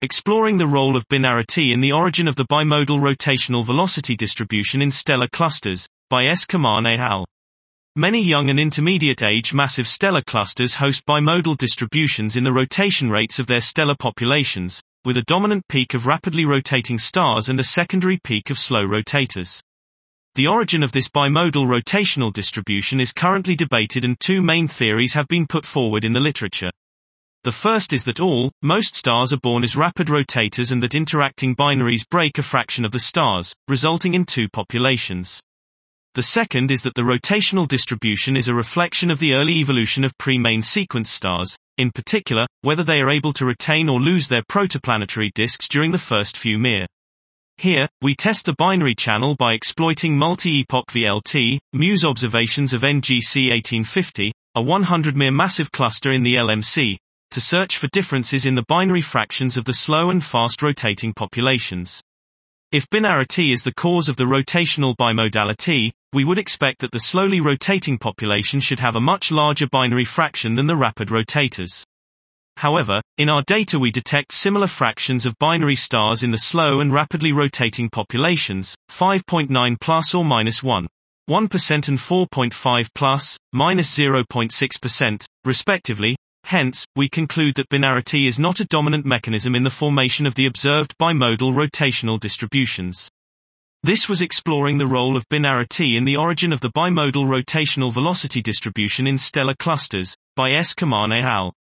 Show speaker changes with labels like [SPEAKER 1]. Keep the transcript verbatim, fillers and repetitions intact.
[SPEAKER 1] Exploring the role of binarity in the origin of the bimodal rotational velocity distribution in stellar clusters, by S. Kaman et al. Many young and intermediate-age massive stellar clusters host bimodal distributions in the rotation rates of their stellar populations, with a dominant peak of rapidly rotating stars and a secondary peak of slow rotators. The origin of this bimodal rotational distribution is currently debated, and two main theories have been put forward in the literature. The first is that all, most stars are born as rapid rotators and that interacting binaries break a fraction of the stars, resulting in two populations. The second is that the rotational distribution is a reflection of the early evolution of pre-main sequence stars, in particular, whether they are able to retain or lose their protoplanetary disks during the first few mere. Here, we test the binary channel by exploiting multi-epoch V L T, MUSE observations of N G C eighteen fifty, a one hundred mere massive cluster in the L M C, to search for differences in the binary fractions of the slow and fast rotating populations. If binarity is the cause of the rotational bimodality, we would expect that the slowly rotating population should have a much larger binary fraction than the rapid rotators. However, in our data we detect similar fractions of binary stars in the slow and rapidly rotating populations, five point nine plus or minus one. one percent and four point five plus, minus zero point six percent, respectively. Hence, we conclude that binarity is not a dominant mechanism in the formation of the observed bimodal rotational distributions. This was exploring the role of binarity in the origin of the bimodal rotational velocity distribution in stellar clusters, by S. Kaman et al.